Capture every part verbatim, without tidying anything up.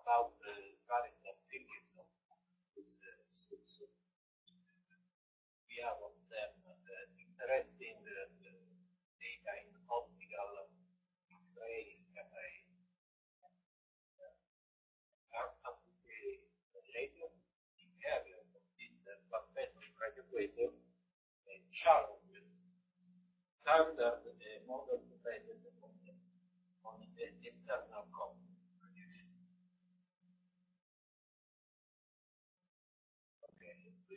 about the current activities of this uh, source. We have observed uh, interesting uh, data in optical X-ray, X-ray, are absolutely related in the area of this uh, plasmatic radio quasar uh, challenges standard uh, model based on the, on the internal code production. Okay,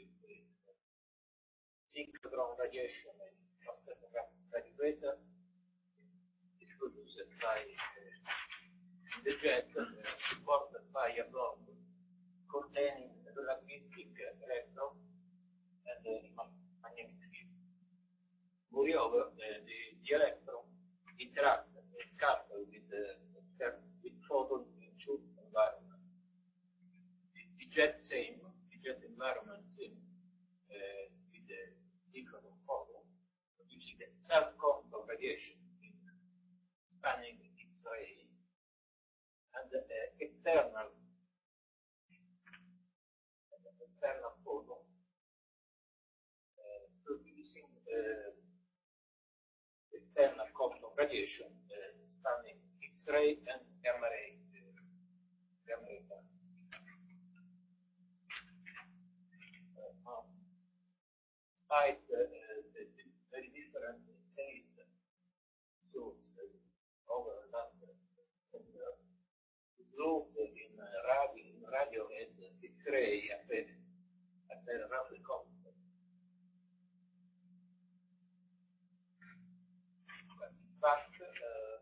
synchrotron radiation and radio quasar is produced by uh, the jet uh, supported by a block containing relativistic electron and uh, magnetic field. Moreover, uh, the, the electron interact and scatter with the uh, with photon in two environment. The, the jet same, the jet environment same uh, with the synchrotron photon, producing the self-control radiation in spanning X-ray and uh, external external photon uh, producing uh, external quantum radiation uh, spanning X-ray and gamma ray uh, gamma ray bands. Uh, despite uh, the, the very different state sources over that uh, slope in uh, radio in radio and X-ray appear appear roughly constant. But in fact, uh,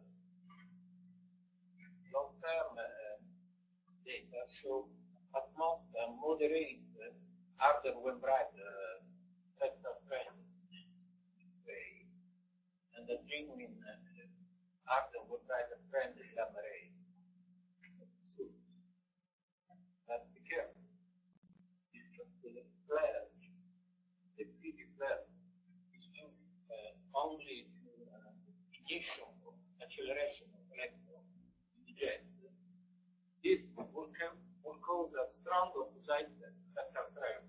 long-term uh, data show at most a moderate uh, harder when bright uh, vector trend ray and a genuine uh, harder when brighter trend in gamma ray. So, but be careful. The flare, the pretty flare is due uh, only to uh, ignition or acceleration of electron in the jet. This will, will cause a strong opposite spectral trend.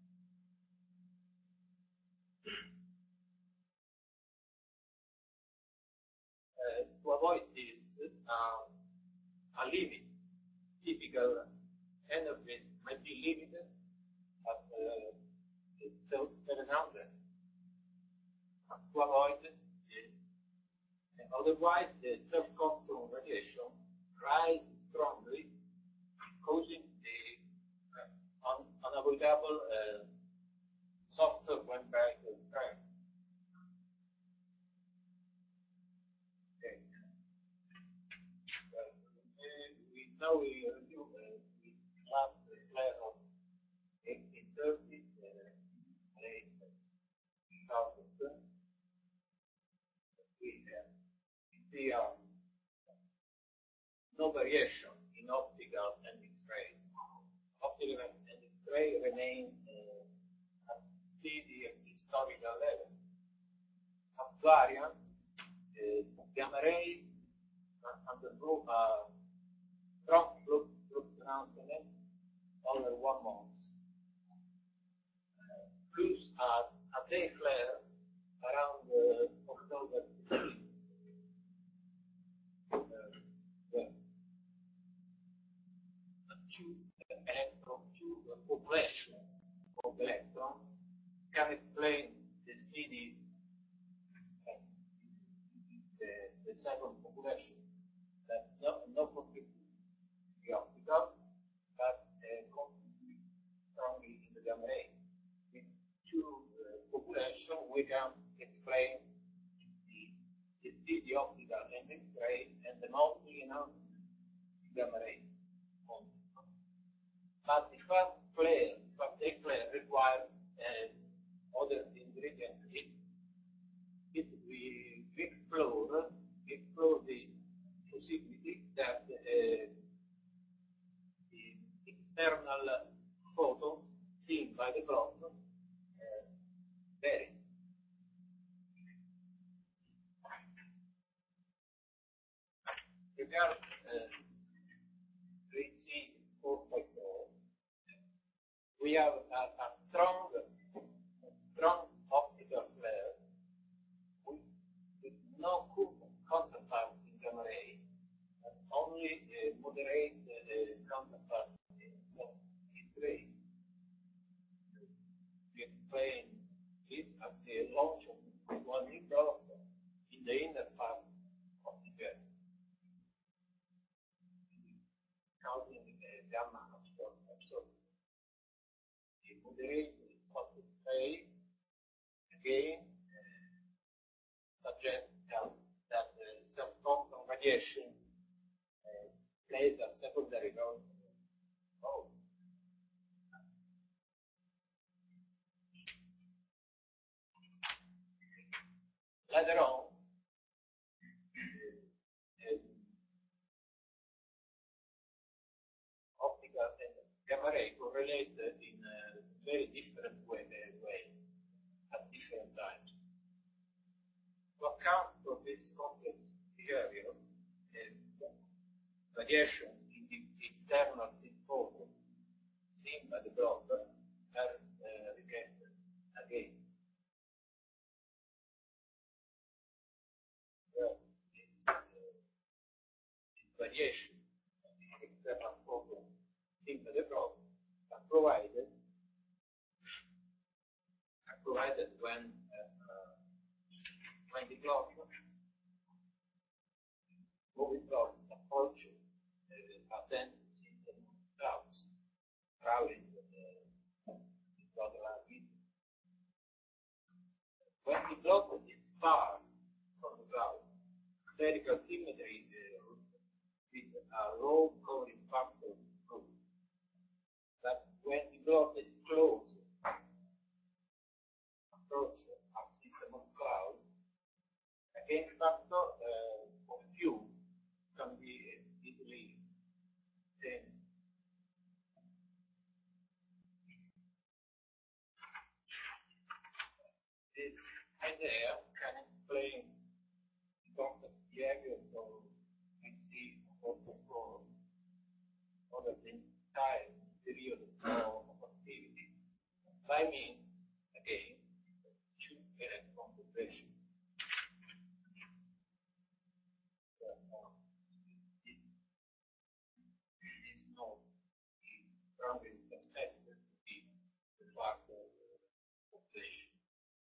Uh, to avoid this, uh, a limit, typical energies might be limited at uh, seven hundred. Uh, to avoid it, and otherwise the self-control radiation rises strongly, causing the uh, un unavoidable uh, softer when bright trend. Okay. Uh, we now we review uh, the last uh, flare of eighteen thirty, uh, late two thousand. We have here no variation in optical and X-ray. Optical and X-ray remain uh, at steady historical level. At variant, uh, gamma ray uh, undergo a strong fluctuation over one month. Uh, plus a, a day flare around uh, October sixteenth. Two electron, two population of electron can explain the speedy uh, the, the second population that no, no contribute to the optical, but uh, contribute strongly in the gamma ray. With two uh, population, we can explain the, the speedy optical and X-ray and the mostly enhanced gamma ray. But the first flare, first flare requires uh, other ingredients. It, it we, we explore, we explore the possibility that uh, the external photons seen by the clock uh, vary. Regard uh, we see a, a strong, strong optical flare with, with no counterparts in gamma ray, and only uh, moderate uh, counterparts in X-ray. We explain this at the launch of one new product in the inner part of the jet, causing the gamma absorption. The moderate subtle phase again uh, suggests that, that the subquantum radiation uh, plays a secondary role. role. Later on, uh, optical and gamma ray correlate in a very different way, way at different times. To account for this complex behavior, uh, variations in the internal photon seen by the probe are uh, requested again. Well, this, uh, this variation of the external photon seen by the probe are provided, are provided when uh, when the clock moving clock approaches uh, a dense system of clouds crowding the cloud region. When the clock is far from the cloud, spherical symmetry uh, with a low coding factor group. But when the clock is close, approach a system of clouds, a gain factor uh, of few can be easily obtained. This idea can explain the complex behavior of we see also for other things time period of activity by means again two electron compression. It is not strongly suspected to be the factor of population.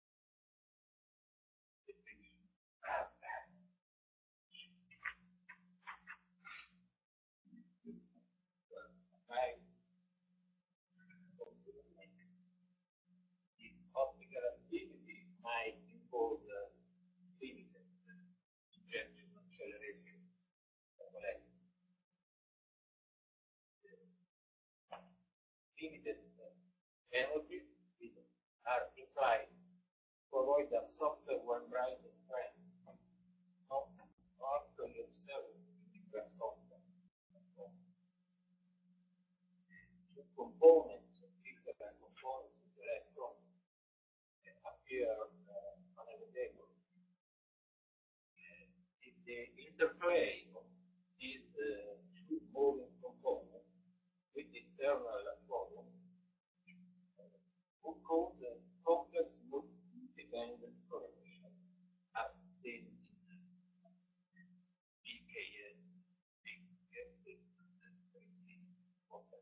By the optical activity might involve the limited injection acceleration of molecules. Limited energy are implied to avoid a softer one brighter trend, not actually observed in the glass contact. Two components of different components of the electron appear uh, unavailable. If the interplay of these uh, two moving components with internal photons would cause a complex multi-dependent correlation as seen in B K S, B K S, and three C contact.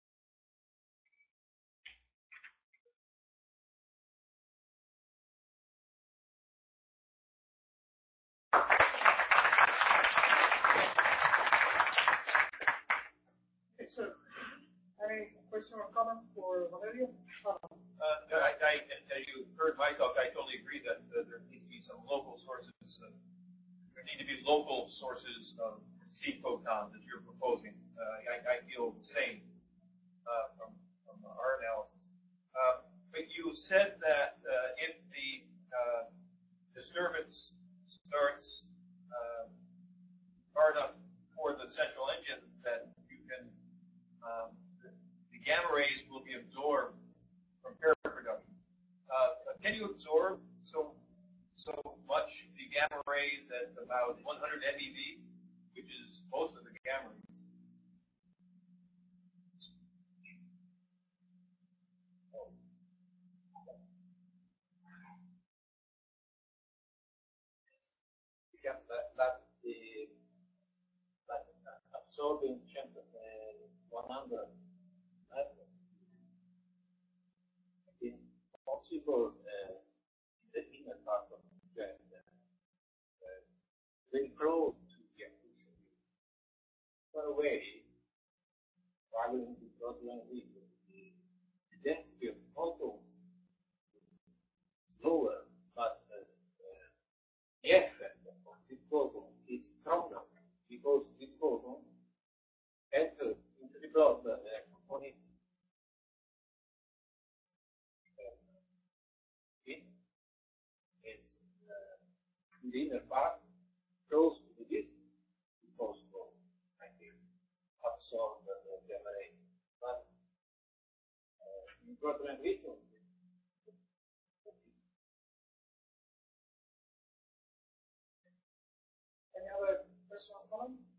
Okay, sir. Any question or comments for Valerio? Uh, I, I, as you heard my talk, I totally agree that uh, there needs to be some local sources. Of, there need to be local sources of seed photons that you're proposing. Uh, I, I feel the same uh, from, from our analysis. Uh, but you said that uh, if the uh, disturbance starts uh, far enough toward the central engine, that you can um, the, the gamma rays will be absorbed from paraproduction. Uh, can you absorb so so much the gamma rays at about one hundred MeV, which is most of the gamma rays? absorbing one hundred meters. It's possible uh, in the inner part of the jet, uh, very close to the accretion. Far away, following the Broadland region, the, the density of photons is lower, but uh, uh, the effect of these photons is stronger because these photons enter into the blood uh, component is uh, in the inner part, close to the disk, is possible, I think, absorb the uh, gamma ray. But uh, in Broadland region, Any other question or comment?